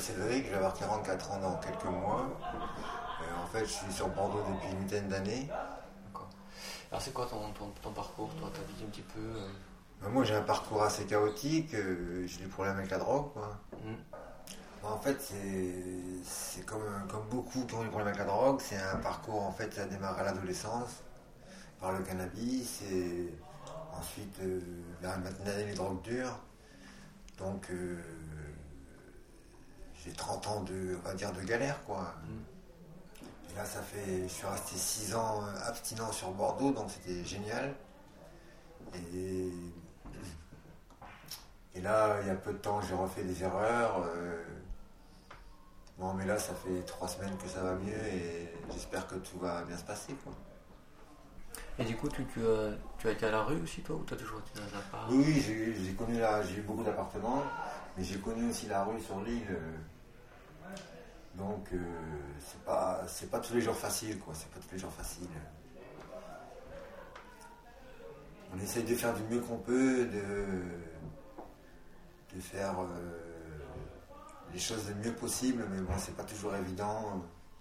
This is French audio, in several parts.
Cédric, je vais avoir 44 ans dans quelques mois. En fait, je suis sur Bordeaux depuis une vingtaine d'années. D'accord. Alors c'est quoi ton parcours, toi, ta vie un petit peu Moi, j'ai un parcours assez chaotique. J'ai des problèmes avec la drogue, quoi. En fait, c'est comme beaucoup qui ont des problèmes avec la drogue. C'est un parcours, en fait, ça démarre à l'adolescence par le cannabis et ensuite, vers une vingtaine d'années, les drogues dures. Donc, j'ai 30 ans de galère, quoi. Et là, je suis resté 6 ans abstinent sur Bordeaux, donc c'était génial. Et là, il y a peu de temps, j'ai refait des erreurs. Bon, mais là, ça fait 3 semaines que ça va mieux et j'espère que tout va bien se passer, quoi. Et du coup, tu as été à la rue aussi, toi, ou tu as toujours été dans un appart? Oui, j'ai eu beaucoup d'appartements, mais j'ai connu aussi la rue sur l'île. Donc, c'est pas tous les jours facile, quoi. C'est pas tous les jours facile. On essaye de faire du mieux qu'on peut, de faire les choses le mieux possible, mais bon, c'est pas toujours évident.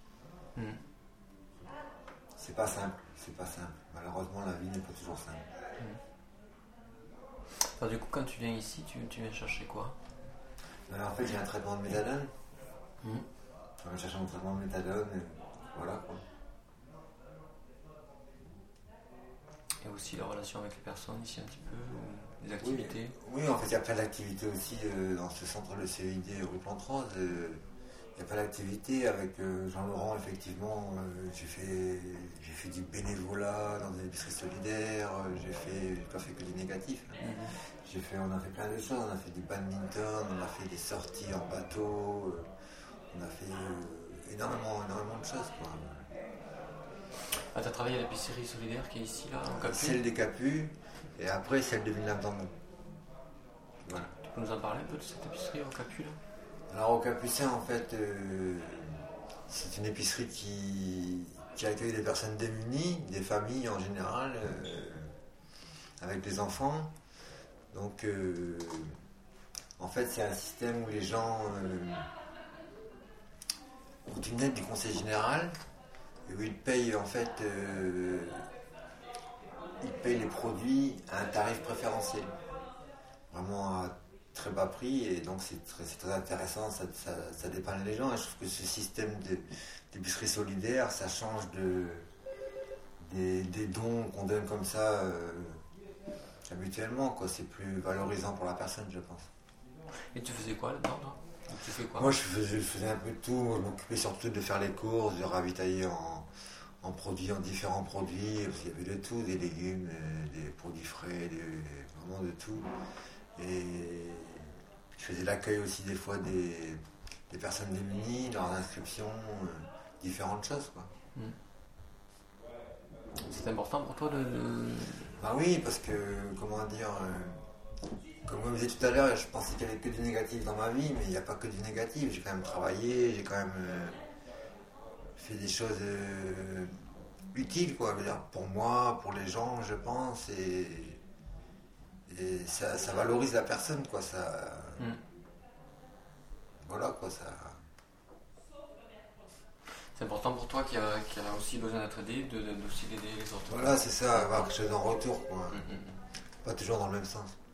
C'est pas simple. Malheureusement, la vie n'est pas toujours simple. Alors, du coup, quand tu viens ici, tu viens chercher quoi? Alors, en fait, j'ai un traitement de méthadone. Je vais chercher mon traitement de méthadone, et voilà, quoi. Et aussi la relation avec les personnes ici un petit peu, les activités. Oui, en fait, il y a plein d'activités aussi dans ce centre, le CEID rue Plantrose. Il y a plein d'activités avec Jean-Laurent, effectivement. J'ai fait du bénévolat dans des épiceries solidaires. J'ai pas fait que du négatif. On a fait plein de choses. On a fait du badminton, on a fait des sorties en bateau. On a fait énormément de choses, quoi. Ah, tu as travaillé à l'épicerie solidaire qui est ici, là, en Capu? Celle des Capus, et après celle de Villeneuve-d'Amont. Voilà. Tu peux nous en parler un peu de cette épicerie au Capu, là? Alors au Capucin, en fait, c'est une épicerie qui accueille des personnes démunies, des familles en général, avec des enfants. Donc, en fait, c'est un système où les gens ont une aide du conseil général, et où ils payent, en fait, ils payent les produits à un tarif préférentiel. Vraiment à très bas prix, et donc c'est très intéressant, ça dépanne les gens. Et je trouve que ce système d'épicerie solidaire, ça change des dons qu'on donne comme ça habituellement, quoi. C'est plus valorisant pour la personne, je pense. Et tu faisais quoi là-dedans, toi? Tu fais quoi? Moi, je faisais un peu de tout. Je m'occupais surtout de faire les courses, de ravitailler en différents produits, parce qu'il y avait de tout, des légumes, des produits frais, vraiment de tout. Et je faisais l'accueil aussi des fois des personnes démunies, leurs inscriptions, différentes choses, quoi. C'est important pour toi de... Bah oui, parce que, comment dire, comme je disais tout à l'heure, je pensais qu'il n'y avait que du négatif dans ma vie, mais il n'y a pas que du négatif. J'ai quand même travaillé, j'ai quand même fait des choses utiles, quoi. Je veux dire, pour moi, pour les gens, je pense, et ça valorise la personne, quoi. Voilà, quoi, ça. C'est important pour toi qui a aussi besoin d'être aidé, d'aider les autres. Voilà, c'est ça, avoir quelque chose en retour, quoi. Pas toujours dans le même sens.